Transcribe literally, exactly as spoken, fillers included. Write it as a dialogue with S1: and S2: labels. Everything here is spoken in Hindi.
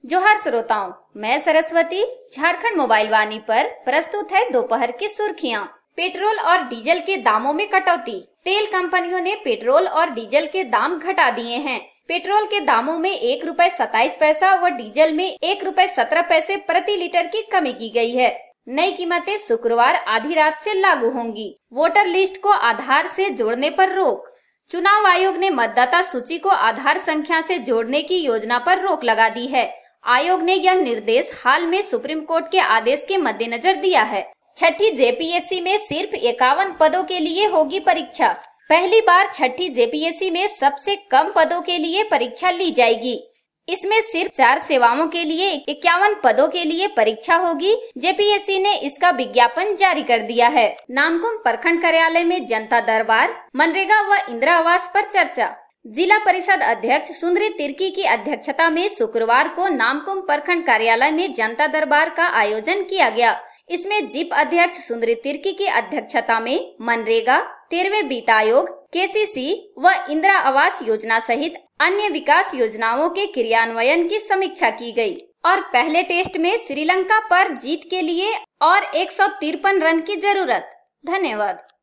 S1: जोहार श्रोताओं, मैं सरस्वती झारखंड मोबाइल वाणी पर प्रस्तुत है दोपहर की सुर्खियां। पेट्रोल और डीजल के दामों में कटौती। तेल कंपनियों ने पेट्रोल और डीजल के दाम घटा दिए हैं। पेट्रोल के दामों में एक रुपए सताइस पैसा व डीजल में एक रुपए सत्रह पैसे प्रति लीटर की कमी की गई है। नई कीमतें शुक्रवार आधी रात से लागू होंगी। वोटर लिस्ट को आधार से जोड़ने पर रोक। चुनाव आयोग ने मतदाता सूची को आधार संख्या से जोड़ने की योजना पर रोक लगा दी है। आयोग ने यह निर्देश हाल में सुप्रीम कोर्ट के आदेश के मद्देनजर दिया है। छठी जेपीएससी में सिर्फ इक्यावन पदों के लिए होगी परीक्षा। पहली बार छठी जेपीएससी में सबसे कम पदों के लिए परीक्षा ली जाएगी। इसमें सिर्फ चार सेवाओं के लिए इक्यावन पदों के लिए परीक्षा होगी। जेपीएससी ने इसका विज्ञापन जारी कर दिया है। नामकुम प्रखंड कार्यालय में जनता दरबार, मनरेगा व इंदिरा आवास पर चर्चा। जिला परिषद अध्यक्ष सुंदरी तिर्की की अध्यक्षता में शुक्रवार को नामकुम प्रखंड कार्यालय में जनता दरबार का आयोजन किया गया। इसमें जिप अध्यक्ष सुंदरी तिर्की की अध्यक्षता में मनरेगा, तेरहवें वित्त आयोग, केसीसी व इंदिरा आवास योजना सहित अन्य विकास योजनाओं के क्रियान्वयन की समीक्षा की गई। और पहले टेस्ट में श्रीलंका पर जीत के लिए और एक सौ तिरपन रन की जरूरत। धन्यवाद।